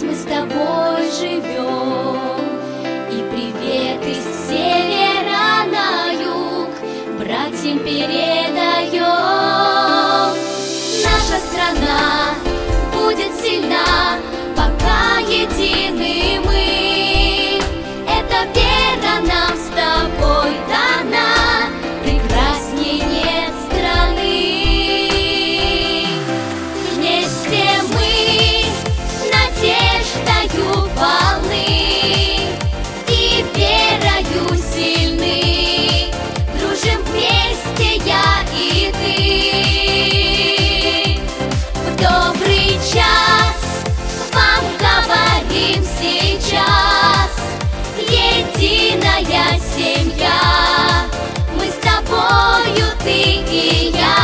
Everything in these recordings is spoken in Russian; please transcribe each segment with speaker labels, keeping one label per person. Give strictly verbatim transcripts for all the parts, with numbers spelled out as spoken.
Speaker 1: мы с тобой живем, и привет из севера на юг братьям передаем. Наша страна будет сильна, пока едины мы. Эта вера нам с тобой дана, прекрасней нет страны. Вместе мы надеждою полны и верою сильны. Дружим вместе я и ты. В добрый час вам говорим сейчас: единая семья, мы с тобою, ты и я.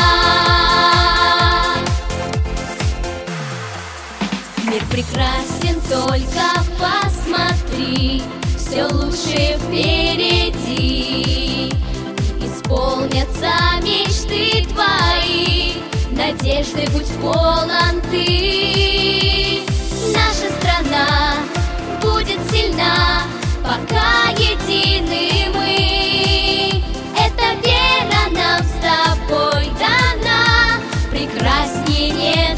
Speaker 1: Мир прекрасен, только посмотри, все лучше впереди. Исполнятся мечты твои, надежды будь полон ты. Наша страна будет сильна, пока едины мы. Эта вера нам с тобой дана, прекрасней нет